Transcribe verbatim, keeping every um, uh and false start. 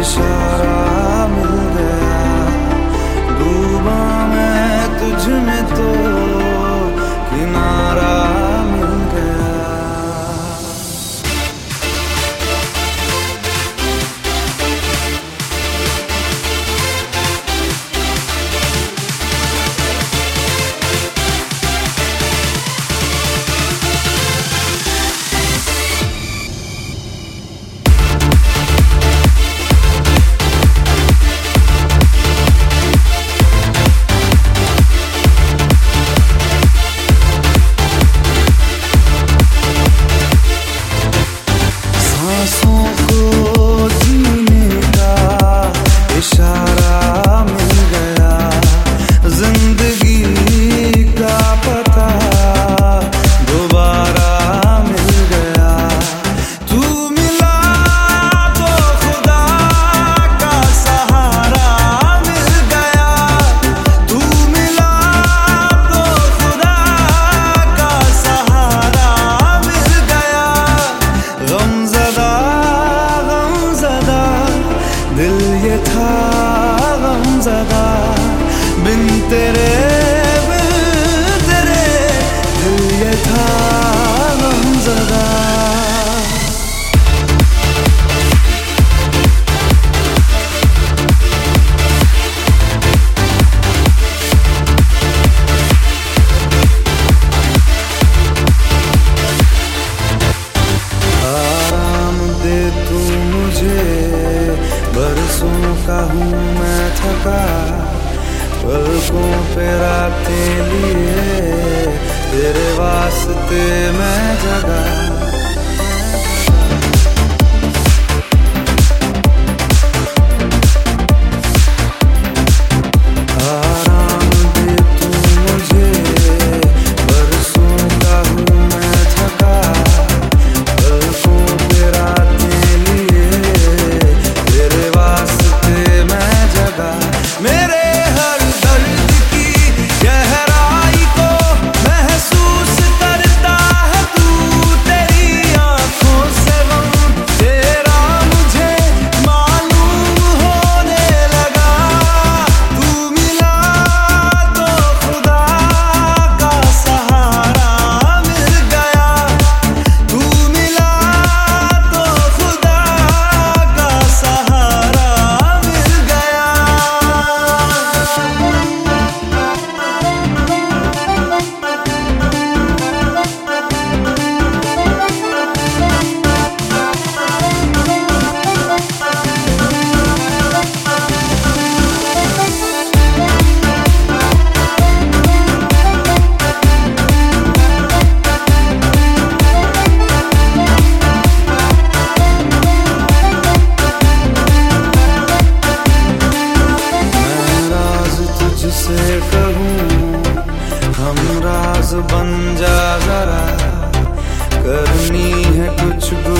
इशारा मिल गया, डूबा मैं तुझ में तो किनारा मिल गया। सांसों को जीने का इशारा मिल गया, जिंदगी का पता दोबारा मिल गया। तू मिला तो खुदा का सहारा मिल गया, तू मिला तो खुदा का सहारा मिल गया। गमज़दा गमज़दा दिल ये था गमज़दा, बिन तेरे बिन तेरे दिल ये था गमज़दा। आराम दे तू मुझे, बरसों का हूँ मैं थका, पलकों पे रातें लिए तेरे वास्ते मैं जगा। से कहूँ हम राज बन जा जरा, करनी है कुछ